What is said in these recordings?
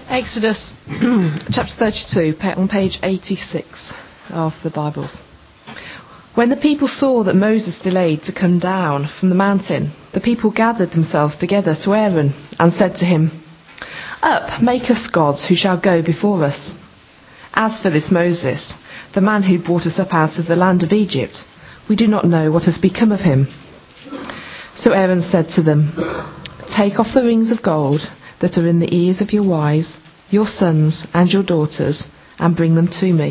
Exodus chapter 32, on page 86 of the Bibles. When the people saw that Moses delayed to come down from the mountain, the people gathered themselves together to Aaron and said to him, "Up, make us gods who shall go before us. As for this Moses, the man who brought us up out of the land of Egypt, we do not know what has become of him." So Aaron said to them, "Take off the rings of gold that are in the ears of your wives, your sons and your daughters, and bring them to me."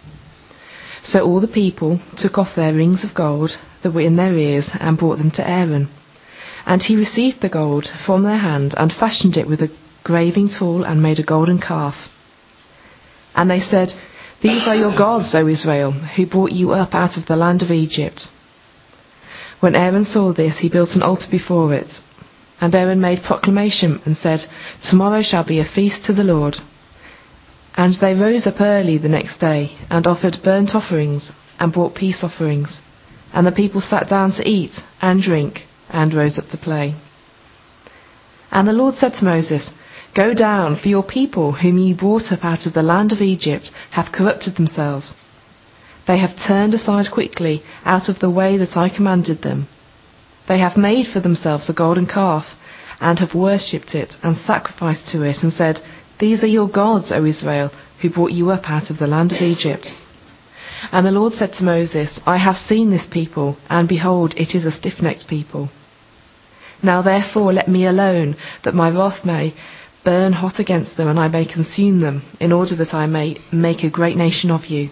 So all the people took off their rings of gold that were in their ears and brought them to Aaron. And he received the gold from their hand and fashioned it with a graving tool and made a golden calf. And they said, "These are your gods, O Israel, who brought you up out of the land of Egypt." When Aaron saw this, he built an altar before it. And Aaron made proclamation and said, "Tomorrow shall be a feast to the Lord." And they rose up early the next day and offered burnt offerings and brought peace offerings. And the people sat down to eat and drink and rose up to play. And the Lord said to Moses, "Go down, for your people whom you brought up out of the land of Egypt have corrupted themselves. They have turned aside quickly out of the way that I commanded them. They have made for themselves a golden calf, and have worshipped it and sacrificed to it, and said, 'These are your gods, O Israel, who brought you up out of the land of Egypt.' And the Lord said to Moses, 'I have seen this people, and behold, it is a stiff-necked people. Now therefore let me alone, that my wrath may burn hot against them, and I may consume them, in order that I may make a great nation of you.'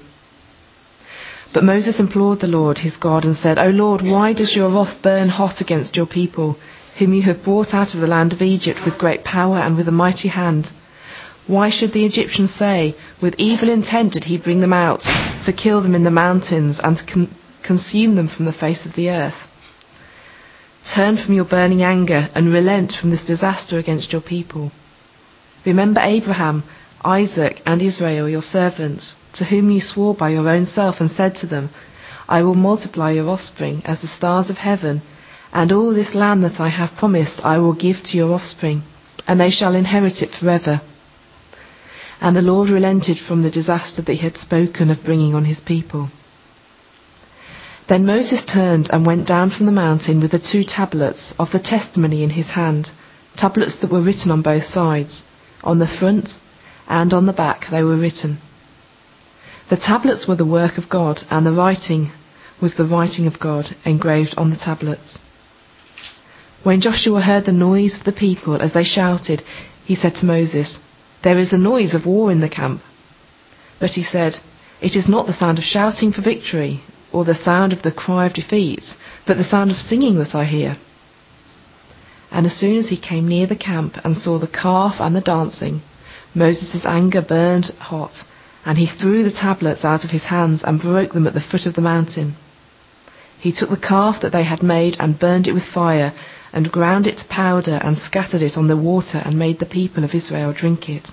But Moses implored the Lord his God and said, 'O Lord, why does your wrath burn hot against your people, whom you have brought out of the land of Egypt with great power and with a mighty hand? Why should the Egyptians say, with evil intent did he bring them out, to kill them in the mountains and to consume them from the face of the earth? Turn from your burning anger and relent from this disaster against your people. Remember Abraham, Isaac and Israel, your servants, to whom you swore by your own self and said to them, I will multiply your offspring as the stars of heaven, and all this land that I have promised I will give to your offspring, and they shall inherit it forever.' And the Lord relented from the disaster that he had spoken of bringing on his people. Then Moses turned and went down from the mountain with the 2 tablets of the testimony in his hand, tablets that were written on both sides. On the front and on the back they were written. The tablets were the work of God, and the writing was the writing of God engraved on the tablets. When Joshua heard the noise of the people as they shouted, he said to Moses, 'There is a noise of war in the camp.' But he said, 'It is not the sound of shouting for victory, or the sound of the cry of defeat, but the sound of singing that I hear.' And as soon as he came near the camp and saw the calf and the dancing, Moses' anger burned hot, and he threw the tablets out of his hands and broke them at the foot of the mountain. He took the calf that they had made and burned it with fire, and ground it to powder and scattered it on the water and made the people of Israel drink it.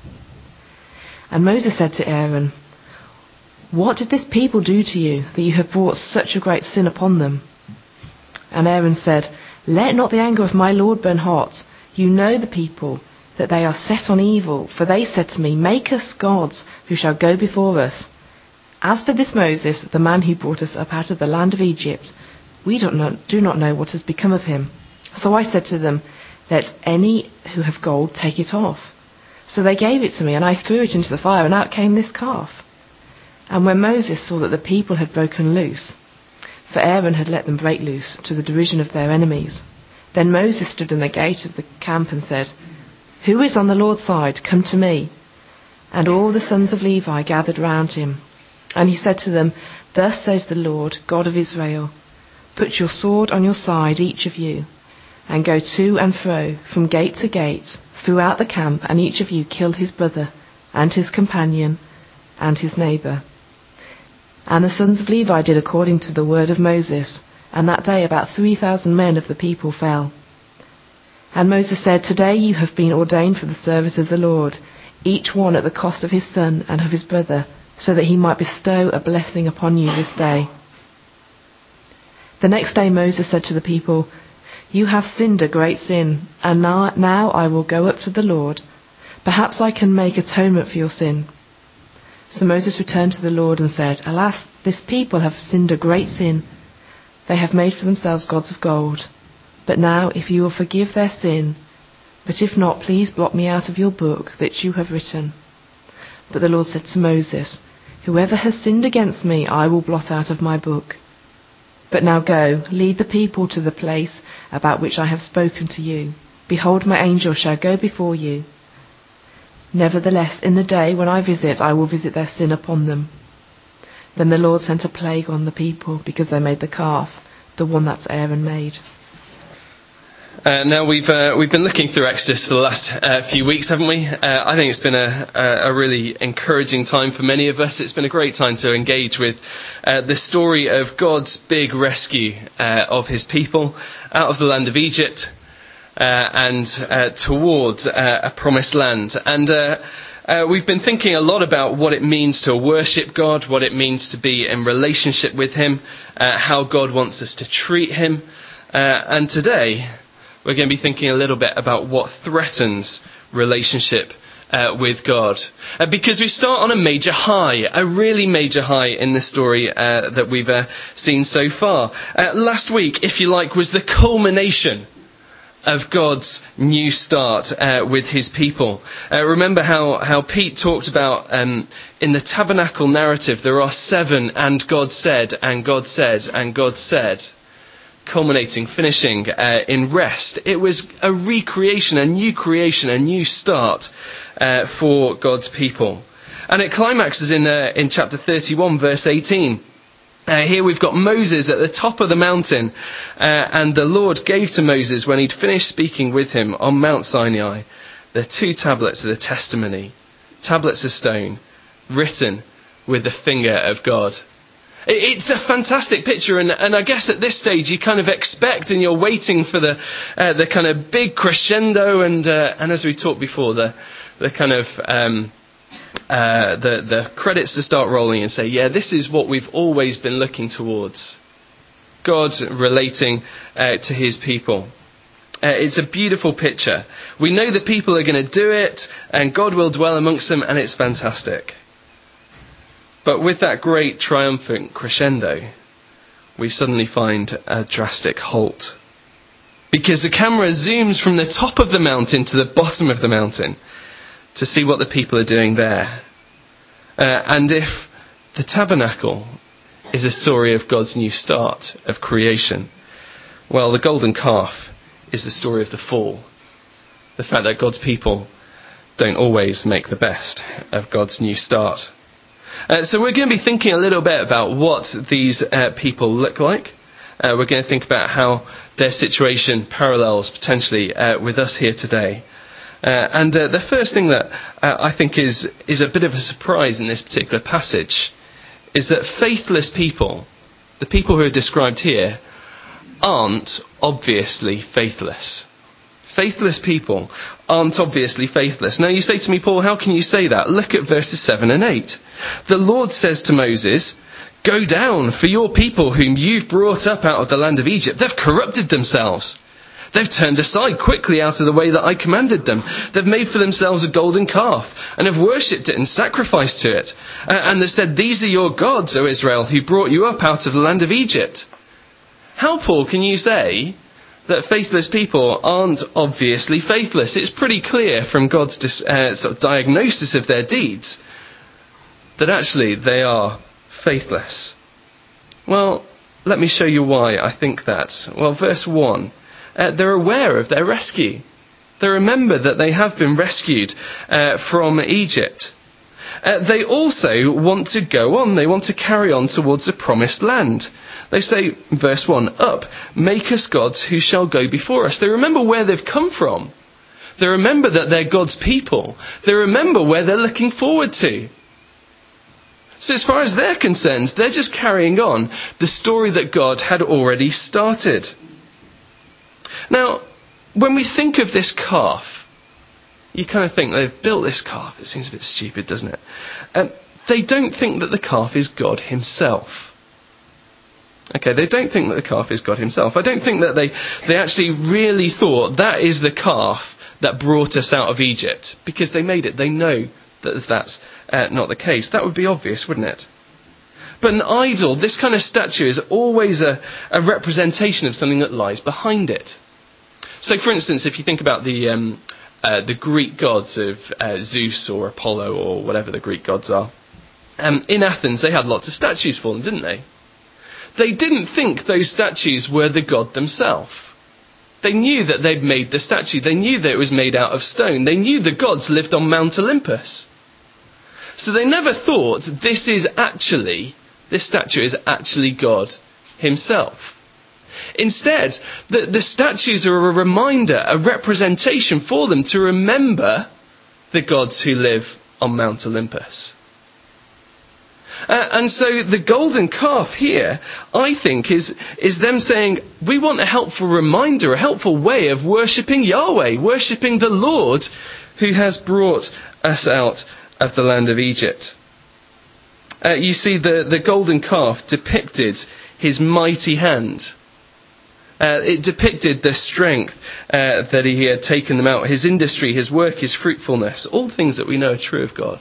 And Moses said to Aaron, 'What did this people do to you, that you have brought such a great sin upon them?' And Aaron said, 'Let not the anger of my Lord burn hot. You know the people, that they are set on evil, for they said to me, make us gods who shall go before us. As for this Moses, the man who brought us up out of the land of Egypt, we do not know what has become of him.' So I said to them, 'Let any who have gold take it off.' So they gave it to me, and I threw it into the fire, and out came this calf. And when Moses saw that the people had broken loose, for Aaron had let them break loose to the derision of their enemies, then Moses stood in the gate of the camp and said, 'Who is on the Lord's side? Come to me.' And all the sons of Levi gathered round him. And he said to them, 'Thus says the Lord, God of Israel, put your sword on your side, each of you, and go to and fro from gate to gate throughout the camp, and each of you kill his brother and his companion and his neighbour.' And the sons of Levi did according to the word of Moses, and that day about 3,000 men of the people fell. And Moses said, 'Today you have been ordained for the service of the Lord, each one at the cost of his son and of his brother, so that he might bestow a blessing upon you this day.' The next day Moses said to the people, 'You have sinned a great sin, and now I will go up to the Lord, Perhaps I can make atonement for your sin." So Moses returned to the Lord and said, "Alas, this people have sinned a great sin. They have made for themselves gods of gold. But now, if you will forgive their sin, but if not, please blot me out of your book that you have written." But the Lord said to Moses, "Whoever has sinned against me, I will blot out of my book. But now go, lead the people to the place about which I have spoken to you. Behold, my angel shall go before you. Nevertheless, in the day when I visit, I will visit their sin upon them." Then the Lord sent a plague on the people because they made the calf, the one that Aaron made. Now we've been looking through Exodus for the last few weeks, haven't we? I think it's been a really encouraging time for many of us. It's been a great time to engage with the story of God's big rescue of his people out of the land of Egypt and towards a promised land. And we've been thinking a lot about what it means to worship God, what it means to be in relationship with him, how God wants us to treat him. And today we're going to be thinking a little bit about what threatens relationship with God. Because we start on a major high, a really major high in the story that we've seen so far. Last week, if you like, was the culmination of God's new start with his people. Remember how Pete talked about in the tabernacle narrative there are 7 "and God said, and God said, and God said," culminating, finishing in rest. It was a recreation, a new creation, a new start for God's people. And it climaxes in chapter 31, verse 18. Here we've got Moses at the top of the mountain, and the Lord gave to Moses, when he'd finished speaking with him on Mount Sinai, the 2 tablets of the testimony, tablets of stone, written with the finger of God. It's a fantastic picture, and I guess at this stage you kind of expect and you're waiting for the kind of big crescendo, and as we talked before, the kind of the credits to start rolling and say, yeah, this is what we've always been looking towards. God relating to his people. It's a beautiful picture. We know the people are going to do it, and God will dwell amongst them, and it's fantastic. But with that great triumphant crescendo, we suddenly find a drastic halt. Because the camera zooms from the top of the mountain to the bottom of the mountain to see what the people are doing there. And if the tabernacle is a story of God's new start, of creation, well, the golden calf is the story of the fall. The fact that God's people don't always make the best of God's new start. So we're going to be thinking a little bit about what these people look like. We're going to think about how their situation parallels potentially with us here today. And the first thing that I think is a bit of a surprise in this particular passage is that faithless people, the people who are described here, aren't obviously faithless. Faithless people aren't obviously faithless. Now you say to me, Paul, how can you say that? Look at verses 7 and 8. The Lord says to Moses, "Go down, for your people whom you've brought up out of the land of Egypt, they've corrupted themselves. They've turned aside quickly out of the way that I commanded them. They've made for themselves a golden calf and have worshipped it and sacrificed to it. And they've said, 'These are your gods, O Israel, who brought you up out of the land of Egypt.'" How, Paul, can you say that faithless people aren't obviously faithless? It's pretty clear from God's sort of diagnosis of their deeds that actually they are faithless. Well, let me show you why I think that. Well, verse 1, they're aware of their rescue. They remember that they have been rescued from Egypt. They also want to go on. They want to carry on towards the promised land. They say, verse 1, "Up, make us gods who shall go before us." They remember where they've come from. They remember that they're God's people. They remember where they're looking forward to. So as far as they're concerned, they're just carrying on the story that God had already started. Now, when we think of this calf, you kind of think they've built this calf. It seems a bit stupid, doesn't it? They don't think that the calf is God himself. Okay, they don't think that the calf is God himself. I don't think that they actually really thought that is the calf that brought us out of Egypt, because they made it. They know that that's not the case. That would be obvious, wouldn't it? But an idol, this kind of statue, is always a representation of something that lies behind it. So, for instance, if you think about the Greek gods of Zeus or Apollo or whatever the Greek gods are, in Athens they had lots of statues for them, didn't they? They didn't think those statues were the god themselves. They knew that they'd made the statue. They knew that it was made out of stone. They knew the gods lived on Mount Olympus. So they never thought this statue is actually God himself. Instead, the statues are a reminder, a representation for them to remember the gods who live on Mount Olympus. And so the golden calf here, I think, is them saying, we want a helpful reminder, a helpful way of worshipping Yahweh, worshipping the Lord who has brought us out of the land of Egypt. You see, the golden calf depicted his mighty hand. It depicted the strength that he had taken them out, his industry, his work, his fruitfulness, all things that we know are true of God.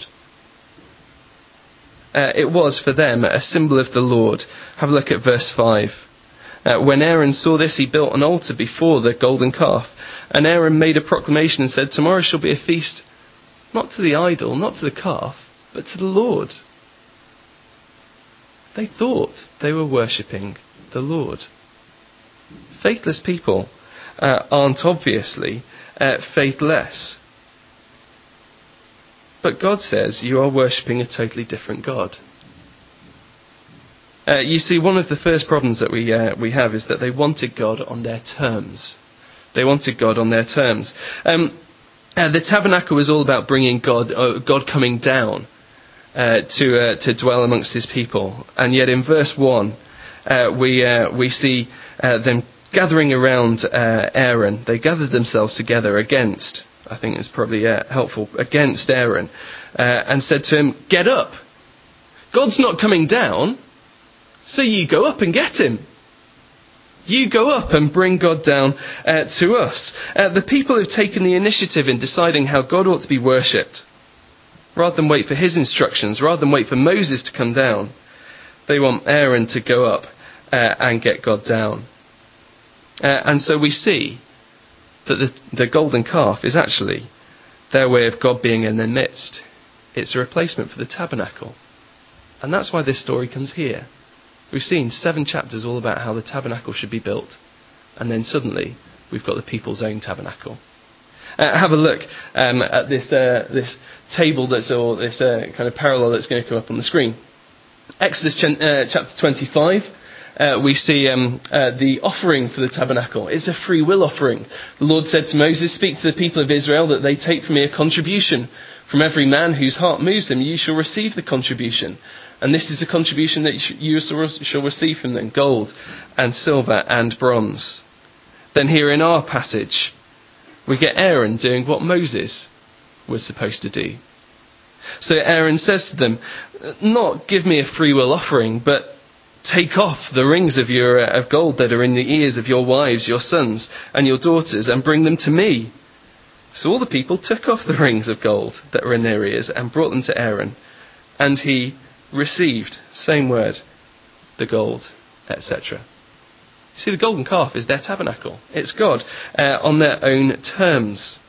It was for them a symbol of the Lord. Have a look at verse 5. When Aaron saw this, he built an altar before the golden calf. And Aaron made a proclamation and said, tomorrow shall be a feast, not to the idol, not to the calf, but to the Lord. They thought they were worshipping the Lord. Faithless people aren't obviously faithless. But God says you are worshipping a totally different God. You see, one of the first problems that we have is that they wanted God on their terms. They wanted God on their terms. The tabernacle was all about bringing God coming down to dwell amongst his people. And yet in verse 1, we see them gathering around Aaron. They gathered themselves together against, I think it's probably helpful, against Aaron, and said to him, get up. God's not coming down, so you go up and get him. You go up and bring God down to us. The people have taken the initiative in deciding how God ought to be worshipped. Rather than wait for his instructions, rather than wait for Moses to come down, they want Aaron to go up and get God down. And so we see that the golden calf is actually their way of God being in their midst. It's a replacement for the tabernacle. And that's why this story comes here. We've seen 7 chapters all about how the tabernacle should be built. And then suddenly we've got the people's own tabernacle. Have a look at this table this kind of parallel that's going to come up on the screen. Exodus chapter 25. We see the offering for the tabernacle. It's a free will offering. The Lord said to Moses, speak to the people of Israel that they take from me a contribution. From every man whose heart moves them, you shall receive the contribution. And this is the contribution that you shall receive from them, gold and silver and bronze. Then here in our passage, we get Aaron doing what Moses was supposed to do. So Aaron says to them, not give me a free will offering, but take off the rings of gold that are in the ears of your wives, your sons, and your daughters, and bring them to me. So all the people took off the rings of gold that were in their ears and brought them to Aaron. And he received, same word, the gold, etc. You see, the golden calf is their tabernacle. It's God on their own terms.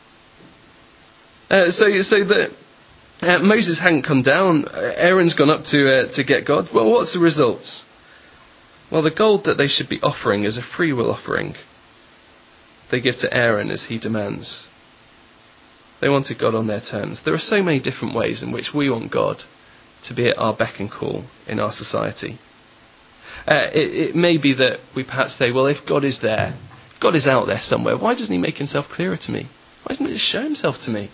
So that Moses hadn't come down. Aaron's gone up to get God. Well, what's the results? Well, the gold that they should be offering is a free will offering. They give to Aaron as he demands. They wanted God on their terms. There are so many different ways in which we want God to be at our beck and call in our society. It may be that we perhaps say, well, if God is there, if God is out there somewhere, why doesn't he make himself clearer to me? Why doesn't he just show himself to me?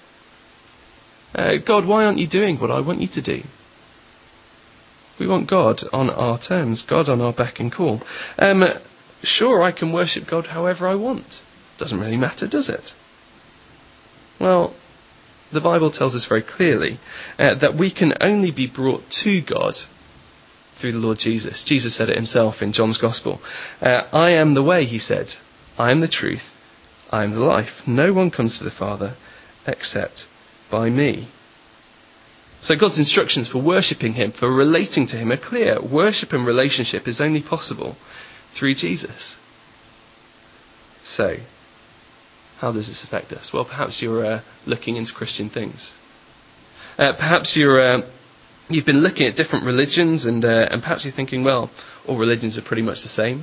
God, why aren't you doing what I want you to do? We want God on our terms, God on our beck and call. Sure, I can worship God however I want. Doesn't really matter, does it? Well, the Bible tells us very clearly that we can only be brought to God through the Lord Jesus. Jesus said it himself in John's Gospel. I am the way, he said. I am the truth. I am the life. No one comes to the Father except by me. So God's instructions for worshipping him, for relating to him, are clear. Worship and relationship is only possible through Jesus. So, how does this affect us? Well, perhaps you're looking into Christian things. Perhaps you've been looking at different religions and perhaps you're thinking, well, all religions are pretty much the same.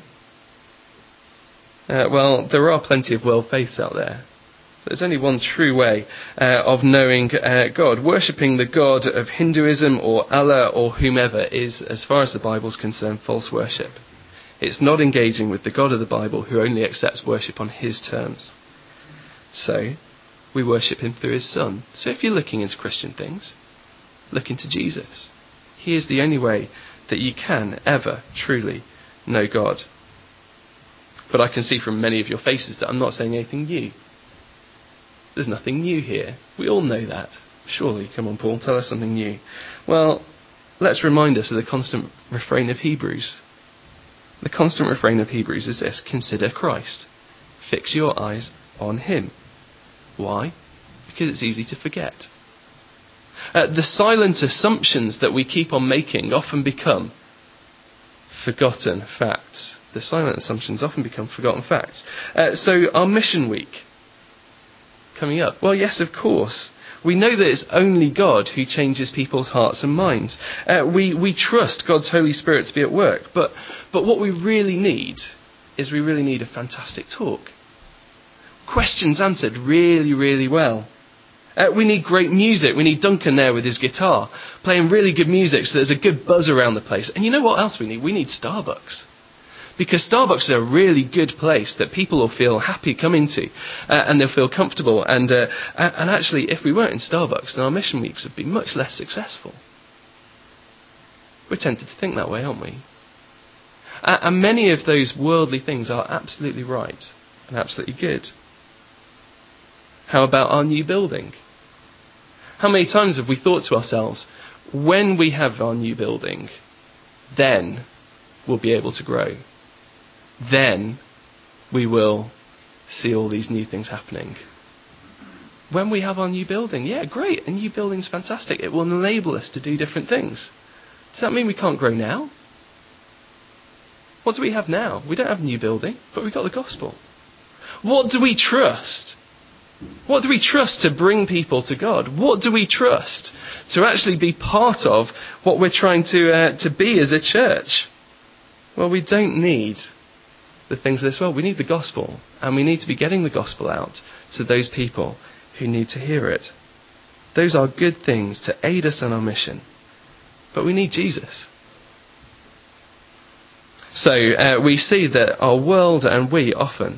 Well, there are plenty of world faiths out there. There's only one true way of knowing God. Worshipping the God of Hinduism or Allah or whomever is, as far as the Bible's concerned, false worship. It's not engaging with the God of the Bible who only accepts worship on his terms. So, we worship him through his Son. So if you're looking into Christian things, look into Jesus. He is the only way that you can ever truly know God. But I can see from many of your faces that I'm not saying anything new. There's nothing new here. We all know that. Surely, come on, Paul, tell us something new. Well, let's remind us of the constant refrain of Hebrews. The constant refrain of Hebrews is this: consider Christ. Fix your eyes on him. Why? Because it's easy to forget. The silent assumptions that we keep on making often become forgotten facts. The silent assumptions often become forgotten facts. So our mission week coming up. Well, yes, of course. We know that it's only God who changes people's hearts and minds. We trust God's Holy Spirit to be at work. But what we really need is a fantastic talk. Questions answered really, really well. We need great music. We need Duncan there with his guitar, playing really good music so there's a good buzz around the place. And you know what else we need? We need Starbucks. Because Starbucks is a really good place that people will feel happy coming to, and they'll feel comfortable. And actually, if we weren't in Starbucks, then our mission weeks would be much less successful. We're tempted to think that way, aren't we? And many of those worldly things are absolutely right and absolutely good. How about our new building? How many times have we thought to ourselves, when we have our new building, then we'll be able to grow. Then we will see all these new things happening. When we have our new building, yeah, great, a new building's fantastic. It will enable us to do different things. Does that mean we can't grow now? What do we have now? We don't have a new building, but we've got the gospel. What do we trust? What do we trust to bring people to God? What do we trust to actually be part of what we're trying to be as a church? Well, we don't need the things of this world. We need the gospel, and we need to be getting the gospel out to those people who need to hear it. Those are good things to aid us in our mission, but we need Jesus. So we see that our world and we often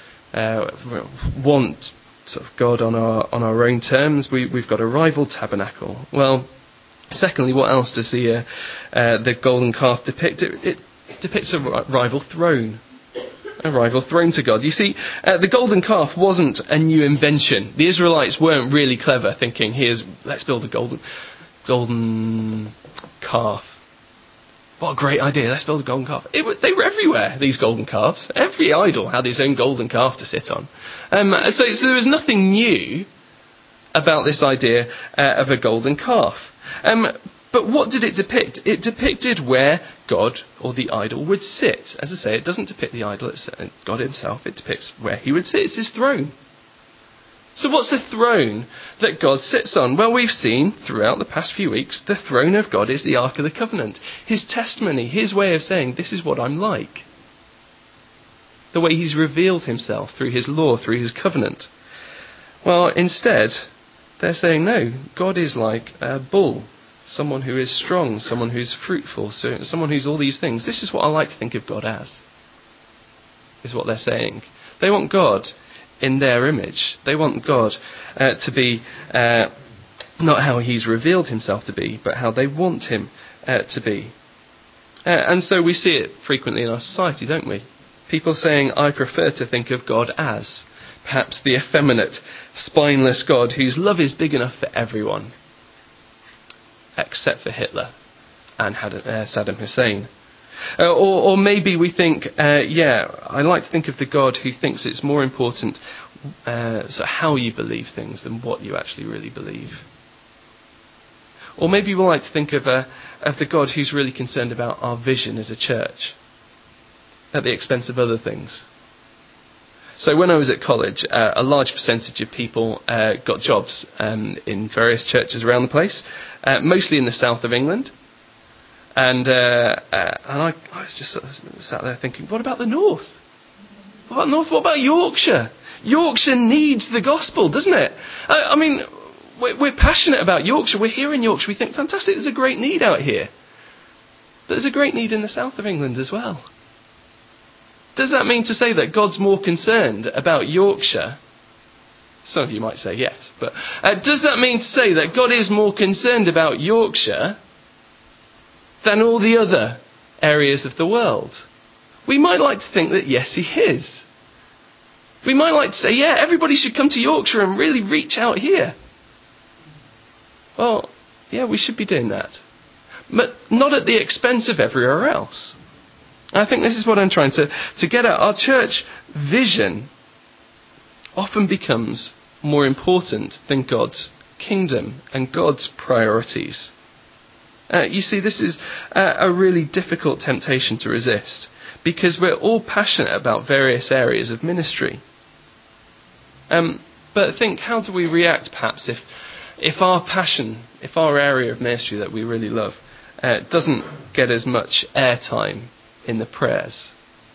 want sort of God on our own terms. We've got a rival tabernacle. Well, secondly, what else does the golden calf depict? It depicts a rival throne. A rival throne to God. You see, the golden calf wasn't a new invention. The Israelites weren't really clever, thinking, let's build a golden calf. What a great idea, let's build a golden calf. They were everywhere, these golden calves. Every idol had his own golden calf to sit on. So there was nothing new about this idea of a golden calf. But what did it depict? It depicted where God or the idol would sit. As I say, it doesn't depict the idol, it's God himself. It depicts where he would sit. It's his throne. So what's the throne that God sits on? Well, we've seen throughout the past few weeks, the throne of God is the Ark of the Covenant. His testimony, his way of saying, this is what I'm like. The way he's revealed himself through his law, through his covenant. Well, instead, they're saying, no, God is like a bull. Someone who is strong, someone who's fruitful, someone who's all these things. This is what I like to think of God as, is what they're saying. They want God in their image. They want God to be not how he's revealed himself to be, but how they want him to be. And so we see it frequently in our society, don't we? People saying, I prefer to think of God as perhaps the effeminate, spineless God whose love is big enough for everyone, except for Hitler and Saddam Hussein. Or maybe we think, I like to think of the God who thinks it's more important how you believe things than what you actually really believe. Or maybe we like to think of the God who's really concerned about our vision as a church at the expense of other things. So when I was at college, a large percentage of people got jobs in various churches around the place, mostly in the south of England. And I was just sat there thinking, what about the north? What about north? What about Yorkshire? Yorkshire needs the gospel, doesn't it? I mean, we're passionate about Yorkshire. We're here in Yorkshire. We think, fantastic, there's a great need out here. But there's a great need in the south of England as well. Does that mean to say that God's more concerned about Yorkshire? Some of you might say yes. But does that mean to say that God is more concerned about Yorkshire than all the other areas of the world? We might like to think that yes, he is. We might like to say, yeah, everybody should come to Yorkshire and really reach out here. Well, yeah, we should be doing that. But not at the expense of everywhere else. I think this is what I'm trying to get at. Our church vision often becomes more important than God's kingdom and God's priorities. You see, this is a really difficult temptation to resist, because we're all passionate about various areas of ministry. But think, how do we react perhaps if our passion, if our area of ministry that we really love doesn't get as much airtime in the prayers?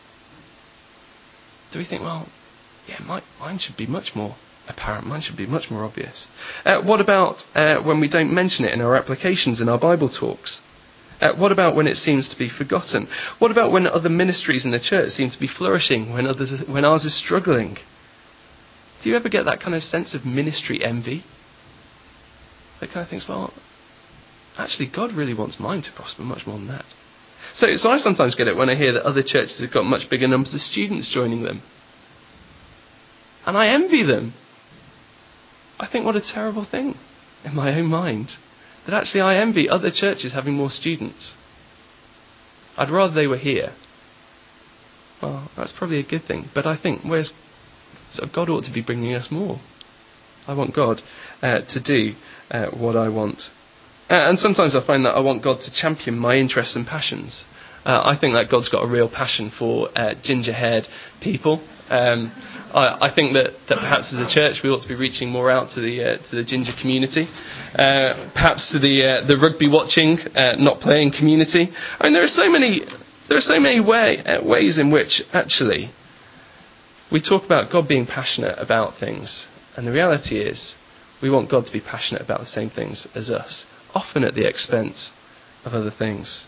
Do we think, well, yeah, mine should be much more apparent, mine should be much more obvious? What about when we don't mention it in our applications, in our Bible talks? What about when it seems to be forgotten? What about when other ministries in the church seem to be flourishing when ours is struggling? Do you ever get that kind of sense of ministry envy? That kind of thinks, well, actually God really wants mine to prosper much more than that. So I sometimes get it when I hear that other churches have got much bigger numbers of students joining them. And I envy them. I think, what a terrible thing in my own mind, that actually I envy other churches having more students. I'd rather they were here. Well, that's probably a good thing. But I think, God ought to be bringing us more. I want God to do what I want. And sometimes I find that I want God to champion my interests and passions. I think that God's got a real passion for ginger-haired people. I think that perhaps as a church we ought to be reaching more out to the ginger community, perhaps to the rugby watching, not playing community. I mean, there are so many ways in which actually we talk about God being passionate about things, and the reality is we want God to be passionate about the same things as us, often at the expense of other things.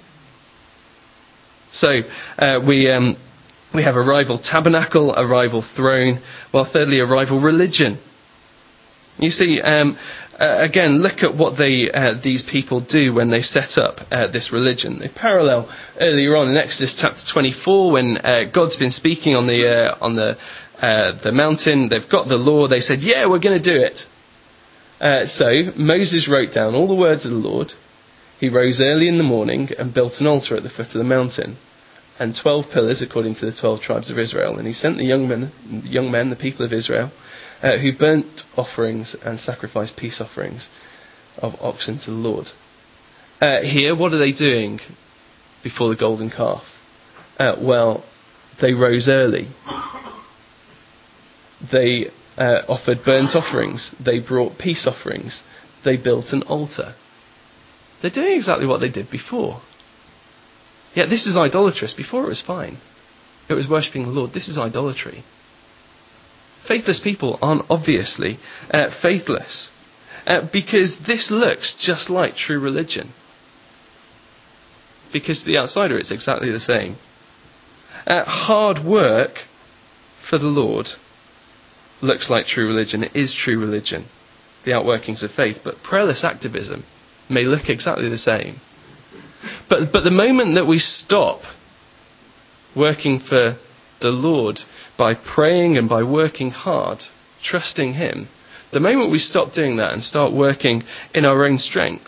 So we have a rival tabernacle, a rival throne, well, thirdly, a rival religion. You see, again, look at what these people do when they set up this religion. They parallel earlier on in Exodus chapter 24, when God's been speaking on the mountain. They've got the law. They said, yeah, we're going to do it. So Moses wrote down all the words of the Lord. He rose early in the morning and built an altar at the foot of the mountain, and 12 pillars according to the 12 tribes of Israel. And he sent the young men, the people of Israel, who burnt offerings and sacrificed peace offerings of oxen to the Lord. Here, what are they doing before the golden calf? Well, they rose early. They offered burnt offerings. They brought peace offerings. They built an altar. They're doing exactly what they did before. Yet this is idolatrous. Before it was fine. It was worshipping the Lord. This is idolatry. Faithless people aren't obviously faithless, because this looks just like true religion. Because to the outsider it's exactly the same. Hard work for the Lord looks like true religion. It is true religion, the outworkings of faith. But prayerless activism may look exactly the same. But the moment that we stop working for the Lord by praying and by working hard, trusting Him, the moment we stop doing that and start working in our own strength,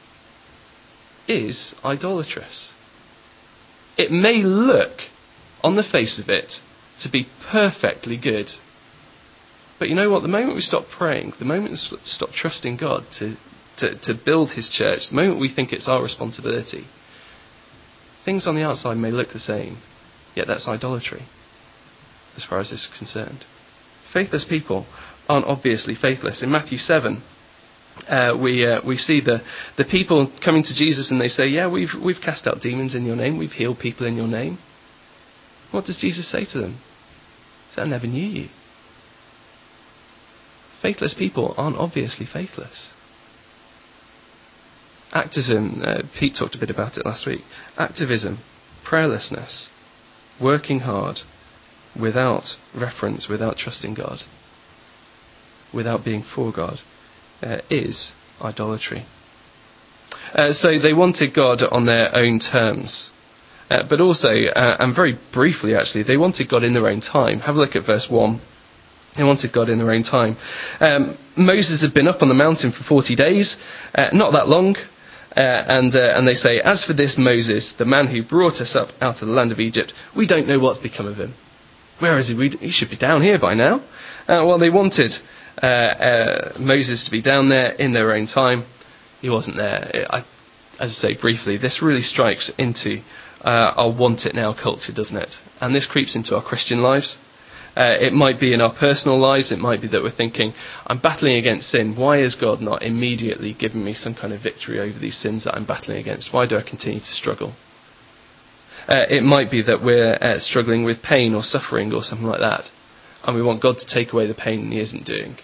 is idolatrous. It may look, on the face of it, to be perfectly good, But you know what? The moment we stop praying, the moment we stop trusting God to build his church, the moment we think it's our responsibility, things on the outside may look the same, yet that's idolatry, as far as this is concerned. Faithless people aren't obviously faithless. In Matthew 7, we see the people coming to Jesus and they say, yeah, we've cast out demons in your name, we've healed people in your name. What does Jesus say to them? He said, I never knew you. Faithless people aren't obviously faithless. Activism, Pete talked a bit about it last week. Activism, prayerlessness, working hard, without reference, without trusting God, without being for God, is idolatry. So they wanted God on their own terms. But also, and very briefly actually, they wanted God in their own time. Have a look at verse 1. They wanted God in their own time. Moses had been up on the mountain for 40 days, not that long. And they say, as for this Moses, the man who brought us up out of the land of Egypt, we don't know what's become of him. Where is he? He should be down here by now. Well, they wanted Moses to be down there in their own time. He wasn't there. As I say briefly, this really strikes into our want it now culture, doesn't it? And this creeps into our Christian lives. It might be in our personal lives. It might be that we're thinking, I'm battling against sin. Why has God not immediately given me some kind of victory over these sins that I'm battling against? Why do I continue to struggle? It might be that we're struggling with pain or suffering or something like that, and we want God to take away the pain, and he isn't doing.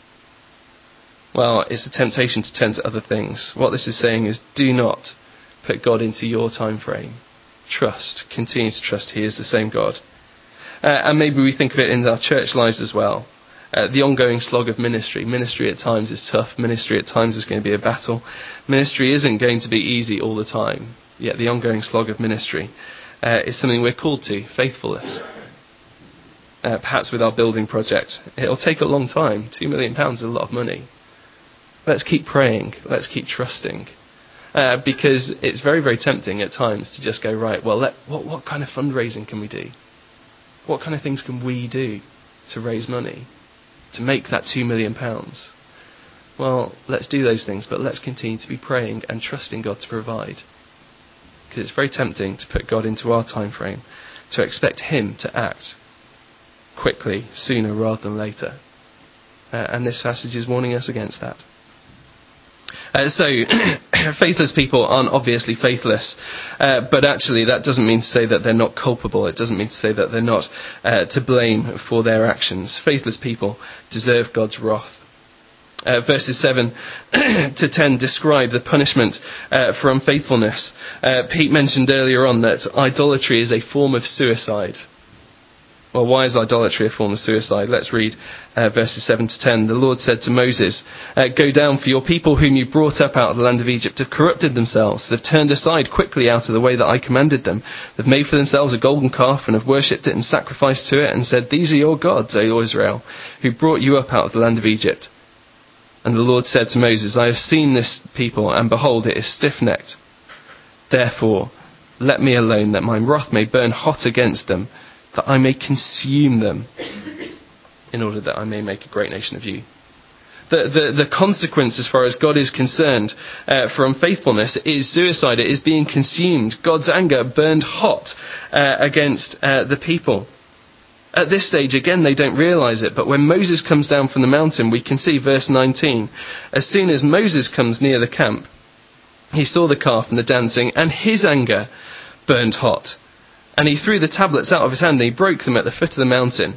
Well, it's a temptation to turn to other things. What this is saying is, do not put God into your time frame. Trust, continue to trust he is the same God. And maybe we think of it in our church lives as well. The ongoing slog of ministry. Ministry at times is tough. Ministry at times is going to be a battle. Ministry isn't going to be easy all the time. Yet the ongoing slog of ministry is something we're called to, faithfulness. Perhaps with our building project. It'll take a long time. £2 million is a lot of money. Let's keep praying. Let's keep trusting. Because it's very, very tempting at times to just go, right, well, what kind of fundraising can we do? What kind of things can we do to raise money, to make that £2 million? Well, let's do those things, but let's continue to be praying and trusting God to provide. Because it's very tempting to put God into our time frame, to expect him to act quickly, sooner rather than later. And this passage is warning us against that. So, faithless people aren't obviously faithless, but actually that doesn't mean to say that they're not culpable. It doesn't mean to say that they're not to blame for their actions. Faithless people deserve God's wrath. Verses 7 to 10 describe the punishment for unfaithfulness. Pete mentioned earlier on that idolatry is a form of suicide. Well, why is idolatry a form of suicide? Let's read verses 7 to 10. The Lord said to Moses, go down, for your people whom you brought up out of the land of Egypt have corrupted themselves. They've turned aside quickly out of the way that I commanded them. They've made for themselves a golden calf and have worshipped it and sacrificed to it and said, these are your gods, O Israel, who brought you up out of the land of Egypt. And the Lord said to Moses, I have seen this people, and behold, it is stiff-necked. Therefore, let me alone, that my wrath may burn hot against them, that I may consume them, in order that I may make a great nation of you. The consequence, as far as God is concerned, for unfaithfulness is suicide. It is being consumed. God's anger burned hot against the people. At this stage, again, they don't realise it, but when Moses comes down from the mountain, we can see verse 19. As soon as Moses comes near the camp, he saw the calf and the dancing, and his anger burned hot. And he threw the tablets out of his hand and he broke them at the foot of the mountain.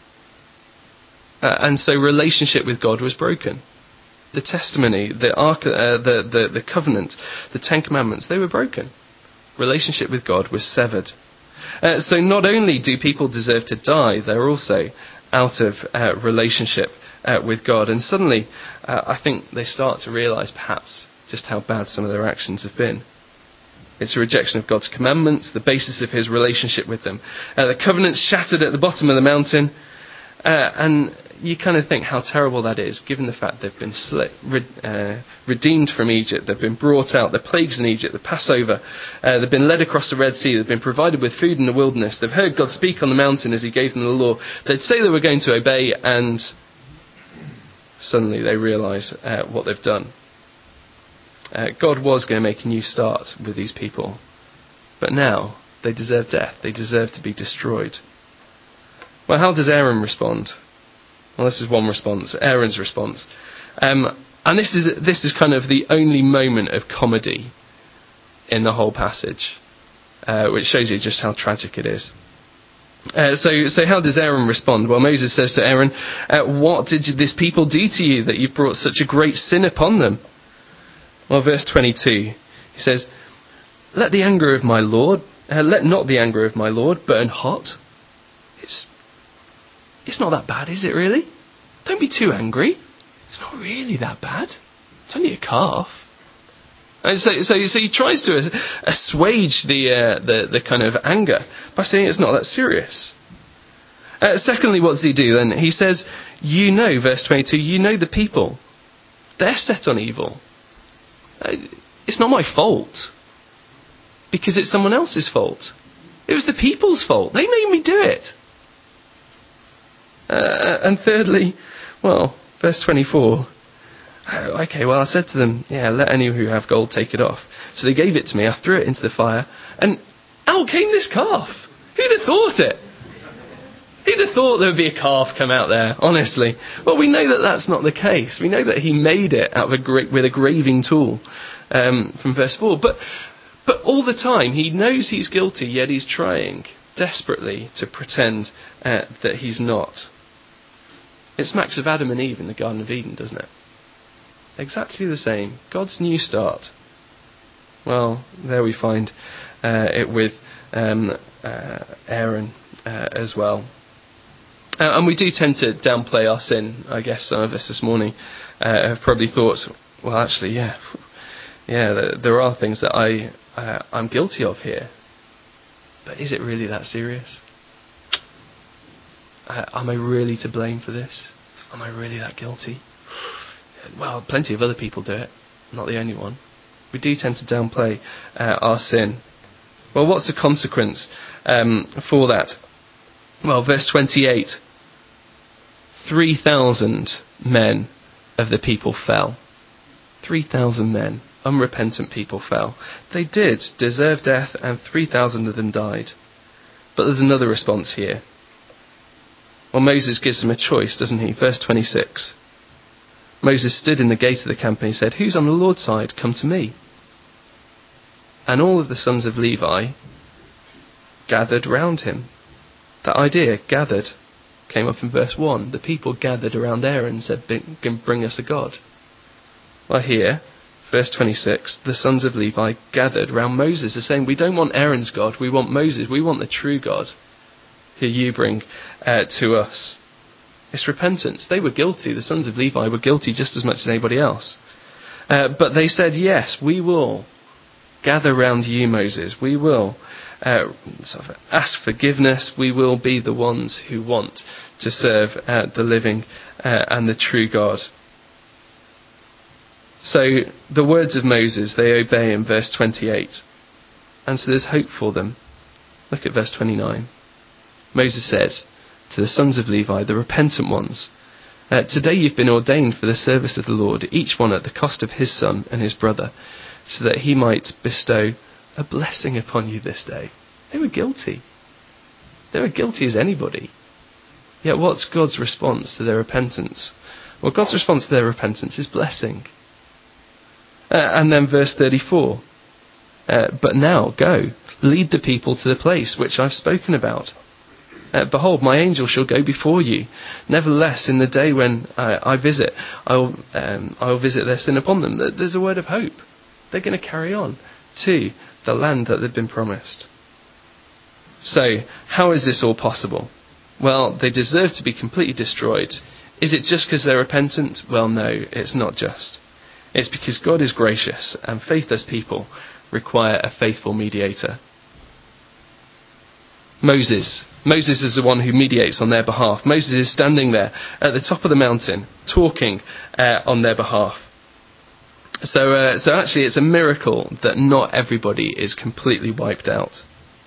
And so relationship with God was broken. The testimony, the covenant, the 10 commandments, they were broken. Relationship with God was severed. So not only do people deserve to die, they're also out of relationship with God. And suddenly, I think they start to realise perhaps just how bad some of their actions have been. It's a rejection of God's commandments, the basis of his relationship with them. The covenant's shattered at the bottom of the mountain. And you kind of think how terrible that is, given the fact they've been redeemed from Egypt. They've been brought out. The plagues in Egypt, the Passover. They've been led across the Red Sea. They've been provided with food in the wilderness. They've heard God speak on the mountain as he gave them the law. They'd say they were going to obey, and suddenly they realise what they've done. God was going to make a new start with these people, but now they deserve death. They deserve to be destroyed. Well, how does Aaron respond? Well, this is one response, Aaron's response. And this is kind of the only moment of comedy in the whole passage, which shows you just how tragic it is. So how does Aaron respond? Well, Moses says to Aaron, what did this people do to you that you've brought such a great sin upon them? Well, verse 22, he says, let not the anger of my Lord burn hot. It's not that bad, is it really? Don't be too angry. It's not really that bad. It's only a calf. And so he tries to assuage the kind of anger by saying it's not that serious. Secondly, what does he do then? He says, verse 22, you know the people. They're set on evil. It's not my fault. Because it's someone else's fault. It was the people's fault. They made me do it. And thirdly, verse 24. Okay, well, I said to them, let any who have gold take it off. So they gave it to me. I threw it into the fire, and out came this calf. Who'd have thought it? Who'd have thought there would be a calf come out there, honestly? Well, we know that that's not the case. We know that he made it out of with a graving tool, from verse 4. But all the time, he knows he's guilty, yet he's trying desperately to pretend that he's not. It smacks of Adam and Eve in the Garden of Eden, doesn't it? Exactly the same. God's new start. Well, there we find it with Aaron as well. And we do tend to downplay our sin. I guess some of us this morning have probably thought, well, actually, there are things that I'm guilty of here. But is it really that serious? Am I really to blame for this? Am I really that guilty? Well, plenty of other people do it. I'm not the only one. We do tend to downplay our sin. Well, what's the consequence for that? Well, verse 28. 3,000 men of the people fell. 3,000 men, unrepentant people fell. They did deserve death, and 3,000 of them died. But there's another response here. Well, Moses gives them a choice, doesn't he? Verse 26. Moses stood in the gate of the camp and he said, who's on the Lord's side? Come to me. And all of the sons of Levi gathered round him. That idea, gathered, came up in verse 1. The people gathered around Aaron and said, bring us a god. Well, here, verse 26, the sons of Levi gathered round Moses. They're saying, we don't want Aaron's God, we want Moses, we want the true God who you bring to us. It's repentance. They were guilty. The sons of Levi were guilty just as much as anybody else. But they said, yes, we will gather round you, Moses. We will ask forgiveness. We will be the ones who want to serve the living and the true God. So the words of Moses, they obey in verse 28. And so there's hope for them. Look at verse 29. Moses says to the sons of Levi, the repentant ones, today you've been ordained for the service of the Lord, each one at the cost of his son and his brother, so that he might bestow a blessing upon you this day. They were guilty. They were guilty as anybody. Yet what's God's response to their repentance? Well, God's response to their repentance is blessing. And then verse 34. But now, go, lead the people to the place which I've spoken about. Behold, my angel shall go before you. Nevertheless, in the day when I visit, I will visit their sin upon them. There's a word of hope. They're going to carry on to the land that they've been promised. So, how is this all possible? Well, they deserve to be completely destroyed. Is it just because they're repentant? Well, no, it's not just. It's because God is gracious, and faithless people require a faithful mediator. Moses is the one who mediates on their behalf. Moses is standing there at the top of the mountain, talking on their behalf. So actually it's a miracle that not everybody is completely wiped out.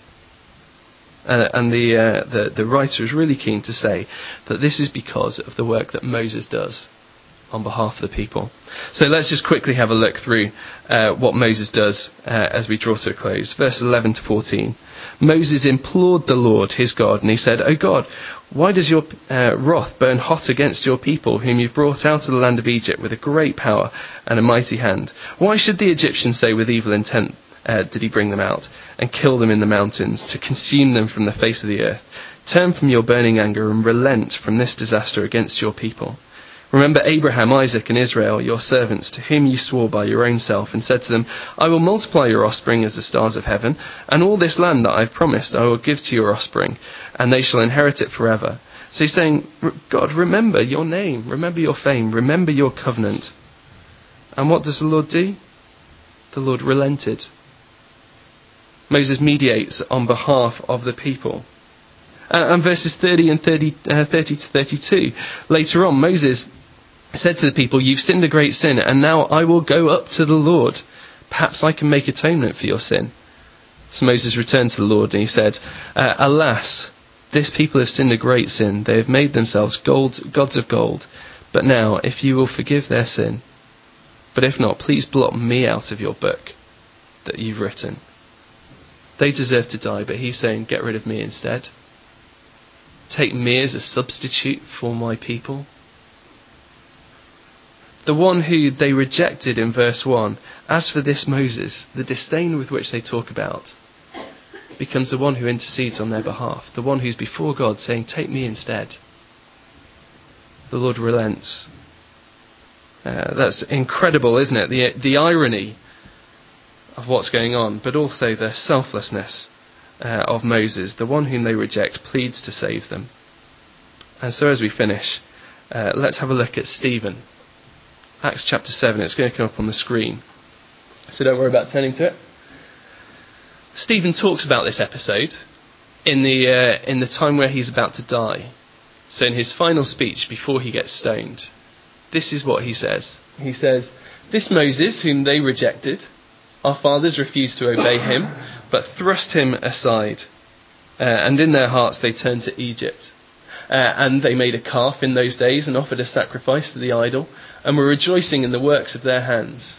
And the writer is really keen to say that this is because of the work that Moses does. on behalf of the people. So let's just quickly have a look through what Moses does as we draw to a close. Verse 11 to 14. Moses implored the Lord, his God, and he said, "O God, why does your wrath burn hot against your people, whom you've brought out of the land of Egypt with a great power and a mighty hand? Why should the Egyptians say with evil intent did he bring them out, and kill them in the mountains, to consume them from the face of the earth? Turn from your burning anger and relent from this disaster against your people. Remember Abraham, Isaac, and Israel, your servants, to whom you swore by your own self, and said to them, I will multiply your offspring as the stars of heaven, and all this land that I have promised I will give to your offspring, and they shall inherit it forever." So he's saying, God, remember your name, remember your fame, remember your covenant. And what does the Lord do? The Lord relented. Moses mediates on behalf of the people. And verses 30 to 32, later on, Moses said to the people, "You've sinned a great sin, and now I will go up to the Lord. Perhaps I can make atonement for your sin." So Moses returned to the Lord and he said, "Alas, this people have sinned a great sin. They have made themselves gods of gold. But now, if you will forgive their sin, but if not, please blot me out of your book that you've written." They deserve to die, but he's saying, get rid of me instead. Take me as a substitute for my people. The one who they rejected in verse 1, as for this Moses, the disdain with which they talk about, becomes the one who intercedes on their behalf. The one who's before God saying, take me instead. The Lord relents. That's incredible, isn't it? The irony of what's going on, but also the selflessness of Moses. The one whom they reject pleads to save them. And so as we finish, let's have a look at Stephen. Acts chapter 7, it's going to come up on the screen, so don't worry about turning to it. Stephen talks about this episode in the time where he's about to die. So in his final speech before he gets stoned, this is what he says. He says, "This Moses whom they rejected, our fathers refused to obey him, but thrust him aside. And in their hearts they turned to Egypt. And they made a calf in those days and offered a sacrifice to the idol, and were rejoicing in the works of their hands."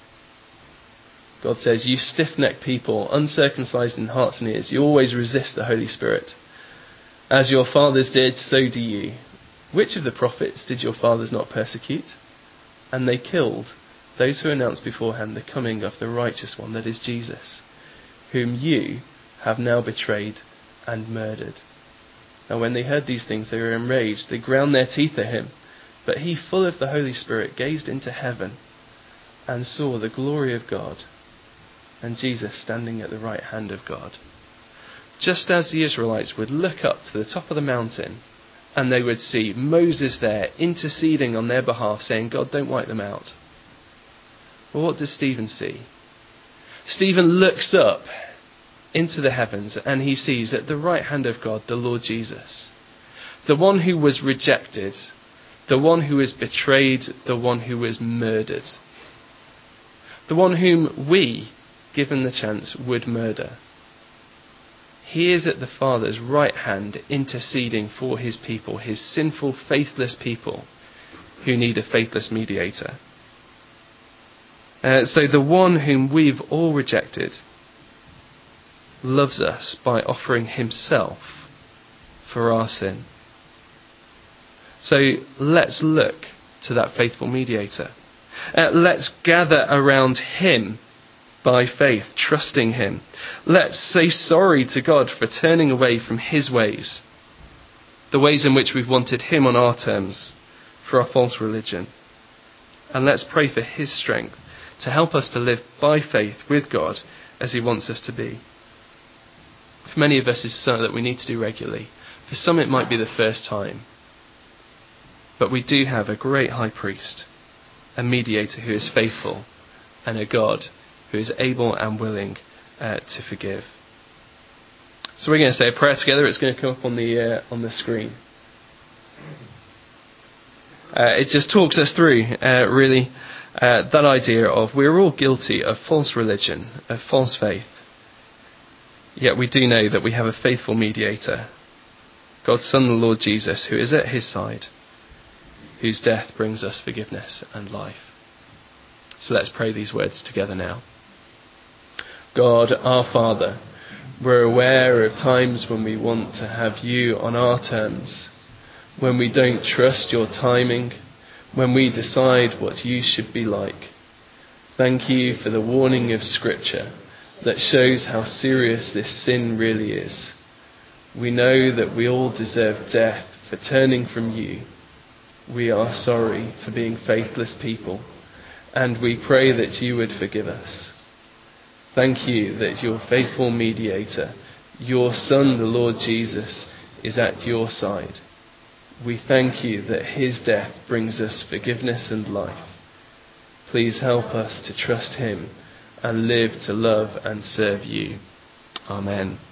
God says, "You stiff-necked people, uncircumcised in hearts and ears, you always resist the Holy Spirit. As your fathers did, so do you. Which of the prophets did your fathers not persecute? And they killed those who announced beforehand the coming of the righteous one, that is Jesus, whom you have now betrayed and murdered." And when they heard these things, they were enraged. They ground their teeth at him. But he, full of the Holy Spirit, gazed into heaven and saw the glory of God and Jesus standing at the right hand of God. Just as the Israelites would look up to the top of the mountain and they would see Moses there interceding on their behalf, saying, God, don't wipe them out. Well, what does Stephen see? Stephen looks up into the heavens and he sees at the right hand of God the Lord Jesus, the one who was rejected, the one who was betrayed, the one who was murdered, the one whom we, given the chance, would murder. He is at the Father's right hand interceding for his people, his sinful, faithless people who need a faithless mediator. So the one whom we've all rejected loves us by offering himself for our sin. So let's look to that faithful mediator. Let's gather around him by faith, trusting him. Let's say sorry to God for turning away from his ways, the ways in which we've wanted him on our terms for our false religion. And let's pray for his strength to help us to live by faith with God as he wants us to be. For many of us, it's something that we need to do regularly. For some, it might be the first time. But we do have a great high priest, a mediator who is faithful, and a God who is able and willing to forgive. So we're going to say a prayer together. It's going to come up on the screen. It just talks us through, really, that idea of we're all guilty of false religion, of false faith. Yet we do know that we have a faithful mediator, God's Son, the Lord Jesus, who is at his side. whose death brings us forgiveness and life. So let's pray these words together now. God, our Father, we're aware of times when we want to have you on our terms, when we don't trust your timing, when we decide what you should be like. Thank you for the warning of Scripture that shows how serious this sin really is. We know that we all deserve death for turning from you. We are sorry for being faithless people, and we pray that you would forgive us. Thank you that your faithful mediator, your Son, the Lord Jesus, is at your side. We thank you that his death brings us forgiveness and life. Please help us to trust him and live to love and serve you. Amen.